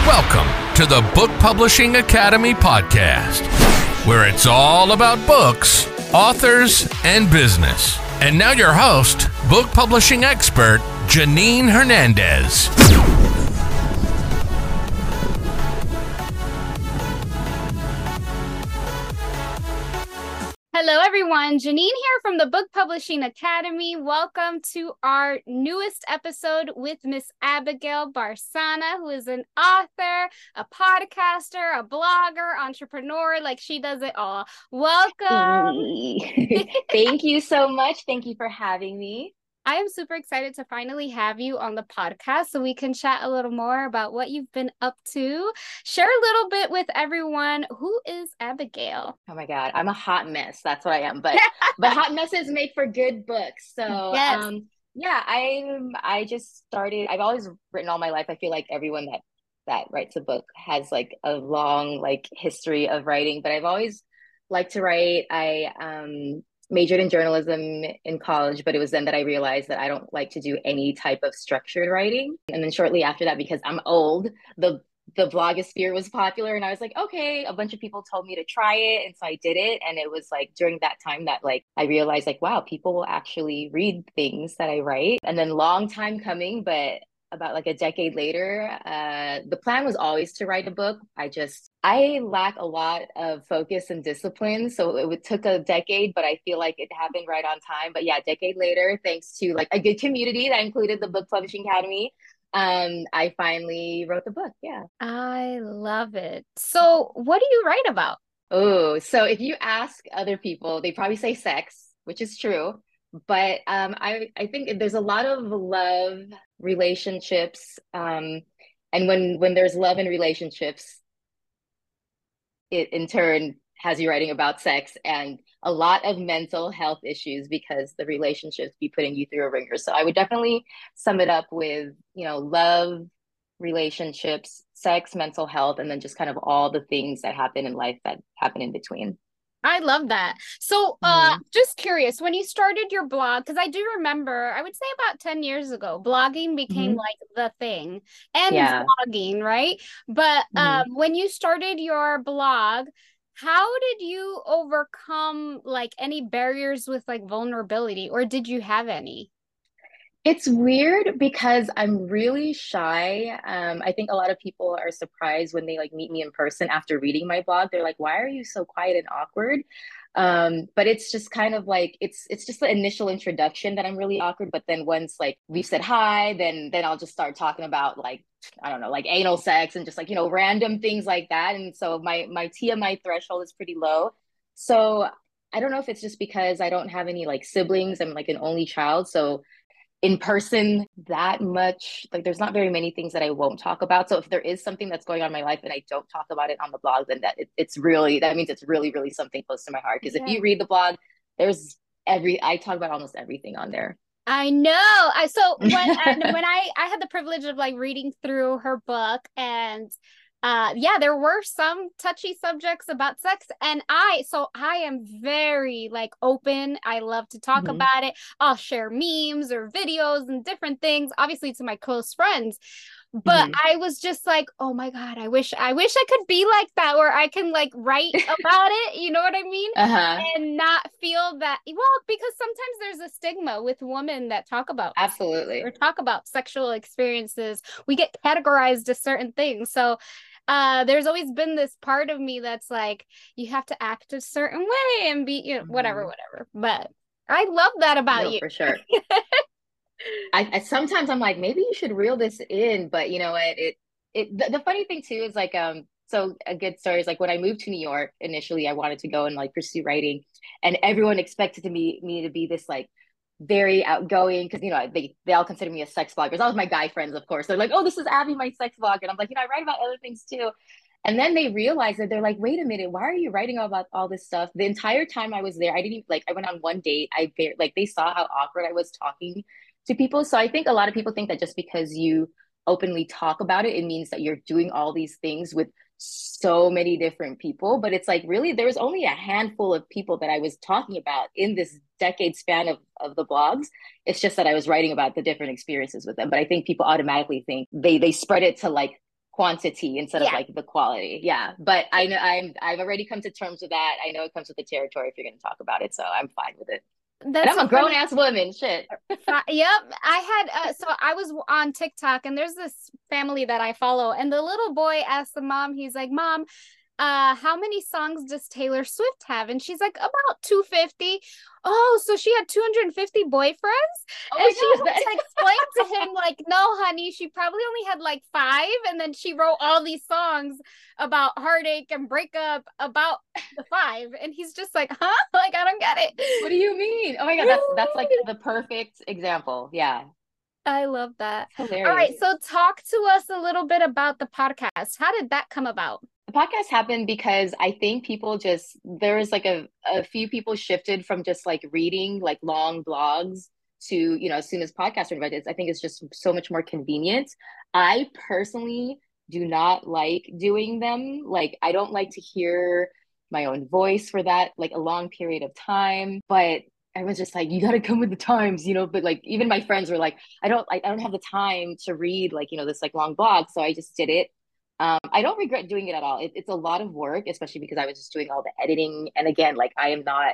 Welcome to the Book Publishing Academy podcast, where it's all about books, authors, and business. And now your host, book publishing expert, Janine Hernandez. Hello, everyone. Janine here from the Book Publishing Academy. Welcome to our newest episode with Miss Abigail Barsana, who is an author, a podcaster, a blogger, entrepreneur. Like, she does it all. Welcome. Thank you so much. Thank you for having me. I am super excited to finally have you on the podcast so we can chat a little more about what you've been up to. Share a little bit with everyone. Who is Abigail? Oh my God, I'm a hot mess. That's what I am. But hot messes make for good books. So yes. I just started. I've always written all my life. I feel like everyone that writes a book has like a long history of writing. But I've always liked to write. I majored in journalism in college, but it was then that I realized that I don't like to do any type of structured writing. And then shortly after that, because I'm old, the blogosphere was popular, and I was like, okay, a bunch of people told me to try it, and so I did it. And it was during that time that I realized wow, people will actually read things that I write. And then long time coming, but about a decade later, the plan was always to write a book. I lack a lot of focus and discipline. So it took a decade, but I feel like it happened right on time. But yeah, a decade later, thanks to a good community that included the Book Publishing Academy, I finally wrote the book. Yeah. I love it. So what do you write about? Oh, so if you ask other people, they probably say sex, which is true. But I think there's a lot of love, relationships, and when there's love in relationships, it in turn has you writing about sex and a lot of mental health issues because the relationships be putting you through a ringer. So I would definitely sum it up with, love, relationships, sex, mental health, and then just kind of all the things that happen in life that happen in between. I love that. So just curious, when you started your blog, because I do remember, I would say about 10 years ago, blogging became the thing, and vlogging, right? But when you started your blog, how did you overcome any barriers with vulnerability, or did you have any? It's weird because I'm really shy. I think a lot of people are surprised when they meet me in person after reading my blog. They're like, "Why are you so quiet and awkward?" But it's just kind of it's just the initial introduction that I'm really awkward. But then once we've said hi, then I'll just start talking about I don't know, anal sex and just random things like that. And so my TMI threshold is pretty low. So I don't know if it's just because I don't have any siblings. I'm an only child, so in person that much, there's not very many things that I won't talk about. So if there is something that's going on in my life and I don't talk about it on the blog, then that means it's really, really something close to my heart. Because if you read the blog, I talk about almost everything on there. I know. When I had the privilege of reading through her book, and there were some touchy subjects about sex, and I am very open. I love to talk about it. I'll share memes or videos and different things, obviously to my close friends. But I was just oh my God, I wish I could be like that, where I can write about it, you know what I mean? And not feel that, because sometimes there's a stigma with women that talk about absolutely or talk about sexual experiences. We get categorized as certain things. So there's always been this part of me that's you have to act a certain way and be, whatever. But I love that about you. For sure. I sometimes I'm maybe you should reel this in, but you know what? The funny thing too is so a good story is when I moved to New York, initially I wanted to go and pursue writing, and everyone expected me to be this very outgoing, because they all consider me a sex blogger. All of my guy friends, of course, they're like, "Oh, this is Abby, my sex blogger," and I'm like, I write about other things too. And then they realized that they're like, "Wait a minute, why are you writing about all this stuff?" The entire time I was there, I didn't I went on one date. They saw how awkward I was talking to people. So I think a lot of people think that just because you openly talk about it, it means that you're doing all these things with so many different people. But it's really there was only a handful of people that I was talking about in this decade span of the blogs. It's just that I was writing about the different experiences with them. But I think people automatically think they spread it to quantity instead of Yeah. like the quality. Yeah. But I know I've already come to terms with that. I know it comes with the territory if you're going to talk about it. So I'm fine with it. And That's I'm so a grown funny. ass woman. Shit. Yep. I had, so I was on TikTok and there's this family that I follow, and the little boy asked the mom, he's like, Mom, how many songs does Taylor Swift have? And she's like, about 250. Oh, so she had 250 boyfriends? Oh And she my God. had to explain to him, like, no, honey, she probably only had like 5. And then she wrote all these songs about heartache and breakup about the 5. And he's just like, huh? Like, I don't get What do it. you mean? Oh my God, that's like the perfect example. Yeah. I love that. It's All hilarious. right. So talk to us a little bit about the podcast. How did that come about? The podcast happened because I think people just there was like a few people shifted from just like reading like long blogs to, you know, as soon as podcasts are invented, I think it's just so much more convenient. I personally do not like doing them. Like I don't like to hear my own voice for that like a long period of time. But I was just like, you got to come with the times, you know. But like even my friends were like, I don't have the time to read like, you know, this like long blog. So I just did it. I don't regret doing it at all. It's a lot of work, especially because I was just doing all the editing. And again, like I am not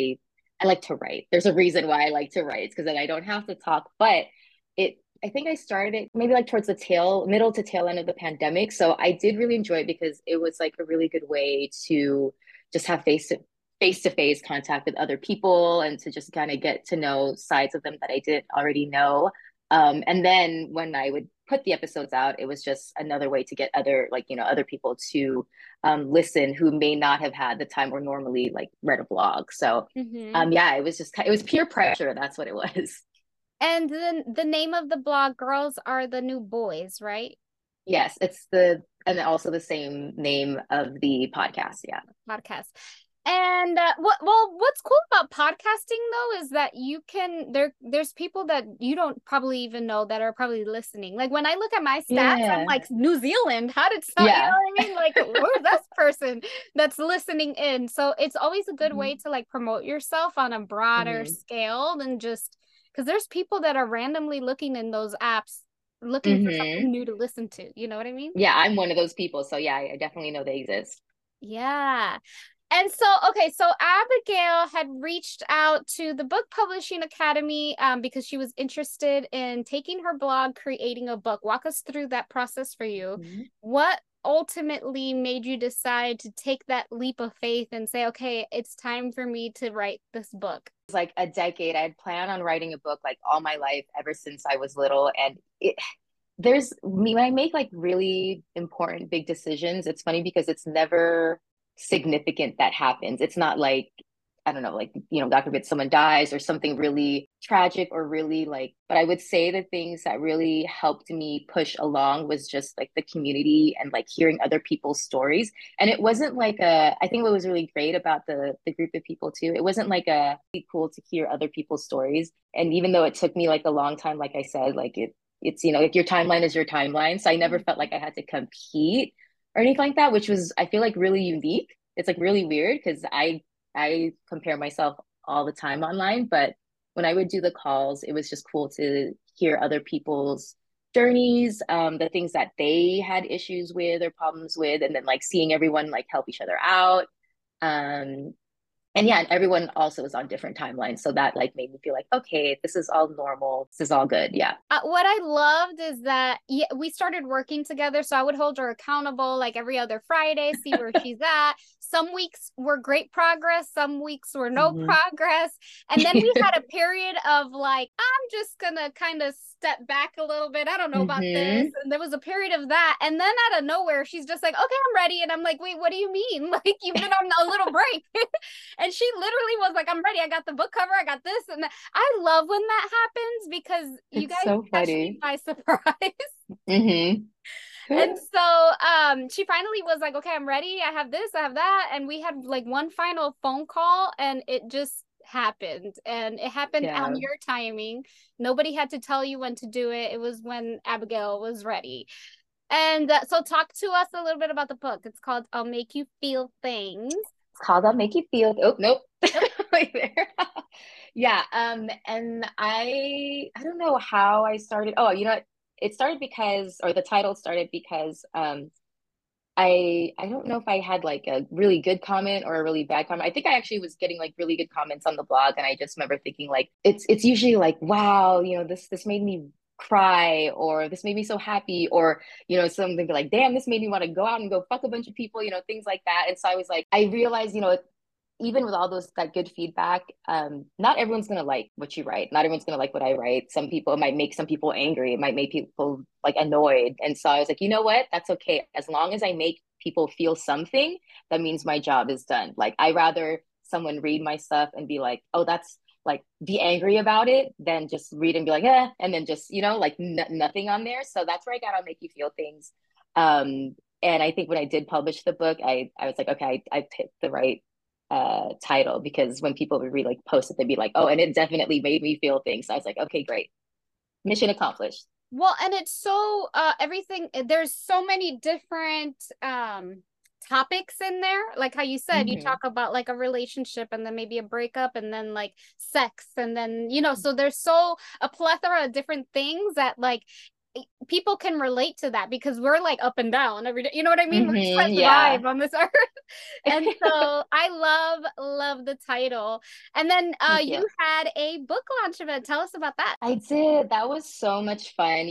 I like to write. There's a reason why I like to write, because then I don't have to talk. But I think I started it maybe like towards the middle to tail end of the pandemic. So I did really enjoy it because it was like a really good way to just have face to face contact with other people and to just kind of get to know sides of them that I didn't already know. And then when I would put the episodes out, it was just another way to get other, like, you know, other people to listen who may not have had the time or normally like read a blog. So yeah, it was just, it was peer pressure. That's what it was. And then the name of the blog, Girls Are the New Boys, right? Yes, and also the same name of the podcast. Yeah. Podcast. And what's cool about podcasting though is that you can there's people that you don't probably even know that are probably listening. Like when I look at my stats, I'm like, New Zealand, how did some, Yeah. you know what I mean? Like who's this person that's listening in? So it's always a good way to like promote yourself on a broader scale than just because there's people that are randomly looking in those apps looking for something new to listen to. You know what I mean? Yeah, I'm one of those people. So yeah, I definitely know they exist. Yeah. And so, okay, so Abigail had reached out to the Book Publishing Academy because she was interested in taking her blog, creating a book. Walk us through that process for you. What ultimately made you decide to take that leap of faith and say, okay, it's time for me to write this book? It's like a decade. I had planned on writing a book like all my life, ever since I was little. And when I make like really important big decisions, it's funny because it's never significant that happens. It's not like, I don't know, like, you know, God forbid someone dies or something really tragic or really like, but I would say the things that really helped me push along was just like the community and like hearing other people's stories. And it wasn't like I think what was really great about the group of people too, it wasn't like really cool to hear other people's stories. And even though it took me like a long time, like I said, like it's, you know, like your timeline is your timeline. So I never felt like I had to compete or anything like that, which was, I feel like really unique. It's like really weird because I compare myself all the time online, but when I would do the calls, it was just cool to hear other people's journeys, the things that they had issues with or problems with, and then like seeing everyone like help each other out. And yeah, and everyone also was on different timelines. So that like made me feel like, okay, this is all normal. This is all good. Yeah. What I loved is that we started working together. So I would hold her accountable like every other Friday, see where she's at. Some weeks were great progress. Some weeks were no progress. And then we had a period of like, I'm just going to kind of step back a little bit. I don't know about this. And there was a period of that. And then out of nowhere, she's just like, okay, I'm ready. And I'm like, wait, what do you mean? Like you've been on a little break. And she literally was like, I'm ready. I got the book cover. I got this. And I love when that happens because you guys so catch me by surprise. And so she finally was like, okay, I'm ready. I have this, I have that. And we had like one final phone call and it just happened. And it happened on your timing. Nobody had to tell you when to do it. It was when Abigail was ready. And so talk to us a little bit about the book. It's called I'll Make You Feel Things. It's called I'll Make You Feel. Oh, nope. Right there. Yeah. And I don't know how I started. Oh, you know, it started because, or the title started because I don't know if I had like a really good comment or a really bad comment. I think I actually was getting like really good comments on the blog, and I just remember thinking like it's usually like, wow, this made me cry, or this made me so happy, or something like, damn, this made me want to go out and go fuck a bunch of people, things like that. And so I was like, I realized, even with all those that good feedback, not everyone's gonna like what you write. Not everyone's gonna like what I write. Some people, it might make some people angry. It might make people like annoyed. And so I was like, you know what? That's okay. As long as I make people feel something, that means my job is done. Like I rather someone read my stuff and be like, oh, that's like, be angry about it, than just read and be like, and then just like nothing on there. So that's where I got on Make You Feel Things. And I think when I did publish the book, I was like, okay, I picked the right title, because when people would read like post it, they'd be like, oh, and it definitely made me feel things. So I was like, okay, great, mission accomplished. Well, and it's so everything, there's so many different topics in there, like how you said, you talk about like a relationship, and then maybe a breakup, and then like sex, and then so there's so a plethora of different things that like people can relate to that, because we're like up and down every day, you know what I mean? We're just trying to survive on this earth. And so I love the title. And then you had a book launch event. Tell us about that. I did. That was so much fun.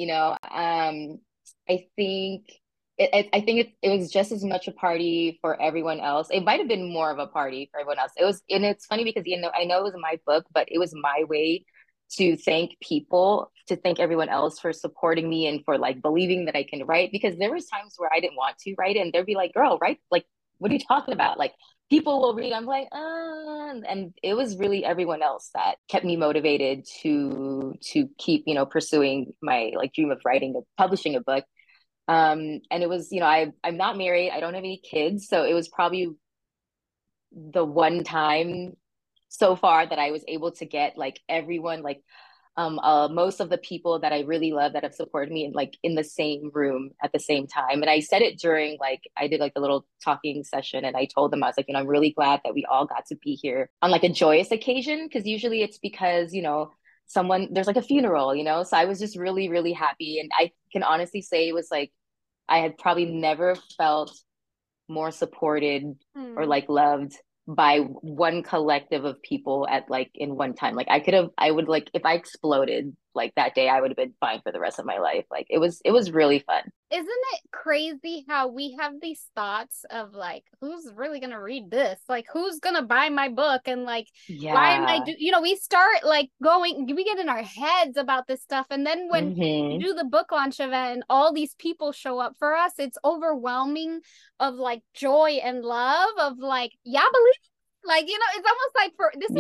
I think it was just as much a party for everyone else. It might have been more of a party for everyone else. And it's funny because I know it was my book, but it was my way to thank people, to thank everyone else for supporting me and for like believing that I can write, because there was times where I didn't want to write it, and they'd be like, girl, write, like, what are you talking about? Like, people will read. I'm like, and it was really everyone else that kept me motivated to keep, pursuing my like dream of publishing a book. And it was, I'm not married, I don't have any kids, so it was probably the one time so far that I was able to get like everyone, like most of the people that I really love that have supported me in the same room at the same time. And I said it during, like, I did like a little talking session, and I told them, I was like, I'm really glad that we all got to be here on like a joyous occasion, because usually it's because there's like a funeral, so I was just really, really happy. And I can honestly say it was like I had probably never felt more supported or like loved by one collective of people at like in one time. Like I would like, if I exploded like that day, I would have been fine for the rest of my life. Like it was really fun. Isn't it crazy how we have these thoughts of like, who's really gonna read this? Like, who's gonna buy my book? And like, why am I we start like we get in our heads about this stuff. And then when you do the book launch event and all these people show up for us, it's overwhelming of like joy and love of like, yeah, believe it. Like, it's almost like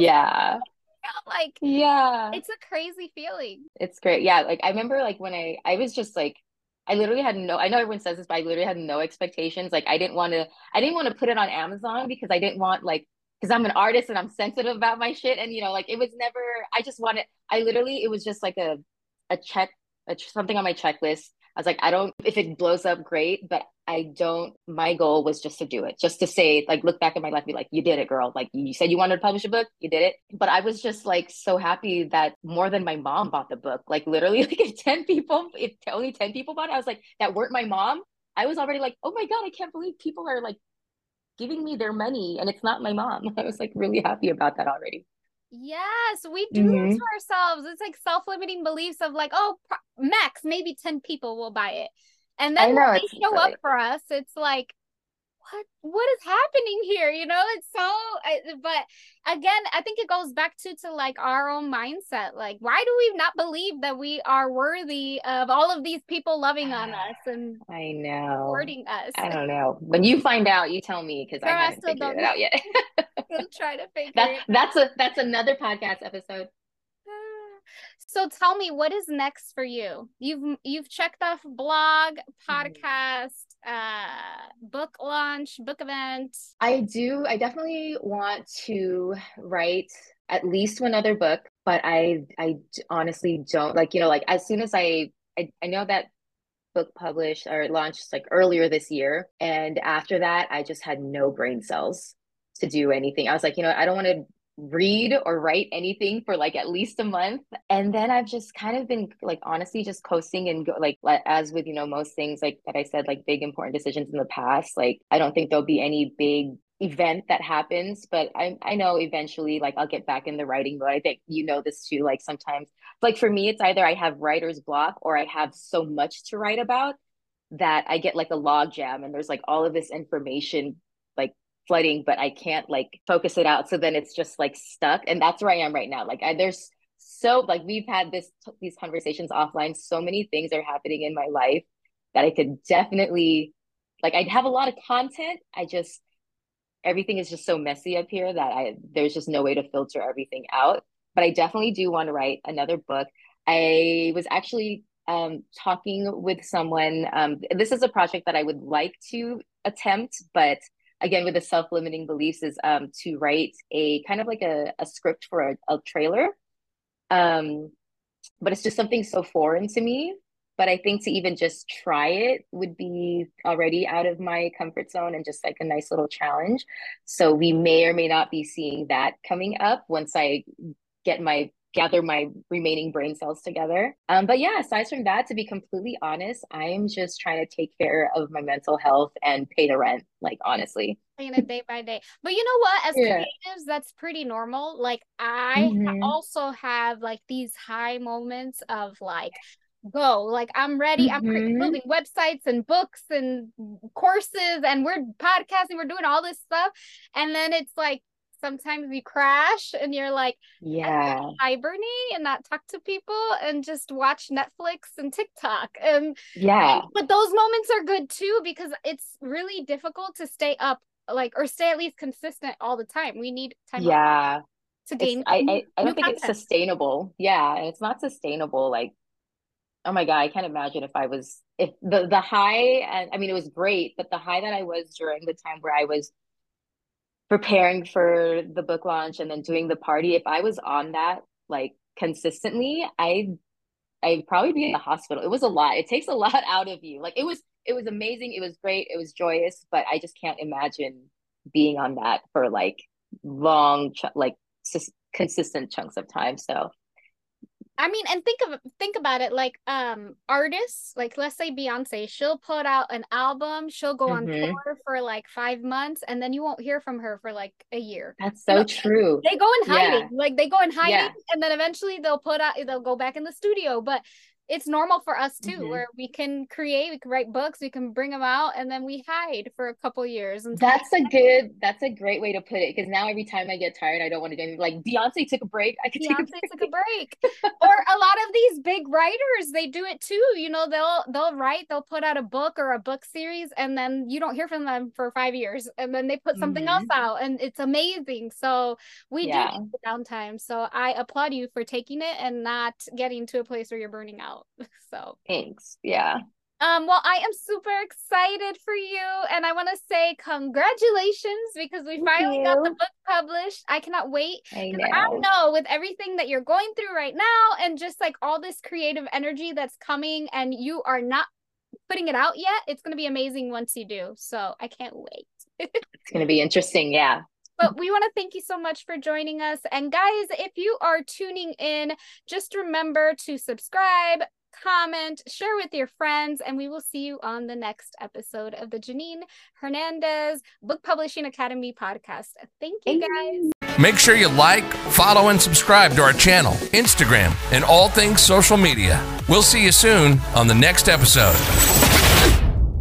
it's a crazy feeling. It's great. Yeah. Like I remember like when I was just like, I literally had I know everyone says this, but I literally had no expectations. Like I didn't want to put it on Amazon, because I didn't want because I'm an artist and I'm sensitive about my shit. And, like, it was never, it was just like a something on my checklist. I was like, if it blows up, great, but my goal was just to do it, just to say, like, look back at my life and be like, you did it, girl. Like, you said you wanted to publish a book, you did it. But I was just like so happy that more than my mom bought the book. Like, literally, like if only 10 people bought it, I was like, that weren't my mom, I was already like, oh my God, I can't believe people are like giving me their money and it's not my mom. I was like really happy about that already. Yes, we do that to ourselves. It's like self-limiting beliefs of like, oh, max, maybe 10 people will buy it. And then when they show up for us, it's like, what is happening here? It's so, but again, I think it goes back to like our own mindset. Like, why do we not believe that we are worthy of all of these people loving on us and I know supporting us? I don't know. When you find out, you tell me, because I haven't figured it out yet. We'll try to figure that's another podcast episode. So tell me, what is next for you? You've checked off blog, podcast, book launch, book event. I definitely want to write at least one other book, but I honestly don't, like, like as soon as I know that book published or launched like earlier this year, and after that I just had no brain cells to do anything. I was like, I don't want to read or write anything for like at least a month. And then I've just kind of been like honestly just coasting and like as with, most things like that I said, like big important decisions in the past, like I don't think there'll be any big event that happens, but I know eventually like I'll get back in the writing mode. I think this too, like sometimes like for me it's either I have writer's block or I have so much to write about that I get like a log jam and there's like all of this information like flooding, but I can't like focus it out. So then it's just like stuck. And that's where I am right now. Like there's so like we've had these conversations offline. So many things are happening in my life that I could definitely like I'd have a lot of content. Everything is just so messy up here that there's just no way to filter everything out. But I definitely do want to write another book. I was actually talking with someone. This is a project that I would like to attempt, but again, with the self-limiting beliefs is to write a kind of like a script for a trailer. But it's just something so foreign to me. But I think to even just try it would be already out of my comfort zone and just like a nice little challenge. So we may or may not be seeing that coming up once I gather my remaining brain cells together. But yeah, aside from that, to be completely honest, I am just trying to take care of my mental health and pay the rent, like honestly. Playing it day by day. But you know what? As creatives, that's pretty normal. Like I also have like these high moments of like, like I'm ready. I'm building websites and books and courses and we're podcasting, we're doing all this stuff. And then it's like, sometimes you crash and you're like, hibernate and not talk to people and just watch Netflix and TikTok. But those moments are good too, because it's really difficult to stay up, like, or stay at least consistent all the time. We need time to gain. I don't think it's sustainable. Yeah. And it's not sustainable. Like, oh my God, I can't imagine if the high, and I mean, it was great, but the high that I was during the time where I was preparing for the book launch and then doing the party, if I was on that like consistently, I'd probably be in the hospital. It was a lot. It takes a lot out of you. Like it was amazing. It was great. It was joyous, but I just can't imagine being on that for like long, consistent chunks of time. So I mean, and think about it, like artists, like let's say Beyonce, she'll put out an album, she'll go on tour for like 5 months, and then you won't hear from her for like a year. That's so true. They go in hiding, and then eventually they'll go back in the studio. But it's normal for us too, where we can write books, we can bring them out, and then we hide for a couple years. And that's a great way to put it. Because now every time I get tired, I don't want to do anything. Like Beyonce took a break. Beyonce took a break. Or a lot of these big writers, they do it too. They'll write, they'll put out a book or a book series, and then you don't hear from them for 5 years, and then they put something else out, and it's amazing. So we do need the downtime. So I applaud you for taking it and not getting to a place where you're burning out. So thanks. Yeah. Well, I am super excited for you, and I want to say congratulations because we finally got the book published. I cannot wait. I know with everything that you're going through right now and just like all this creative energy that's coming, and you are not putting it out yet, it's going to be amazing once you do. So I can't wait. It's going to be interesting. Yeah. But we want to thank you so much for joining us. And guys, if you are tuning in, just remember to subscribe, comment, share with your friends, and we will see you on the next episode of the Janine Hernandez Book Publishing Academy podcast. Thank you, guys. Make sure you like, follow, and subscribe to our channel, Instagram, and all things social media. We'll see you soon on the next episode.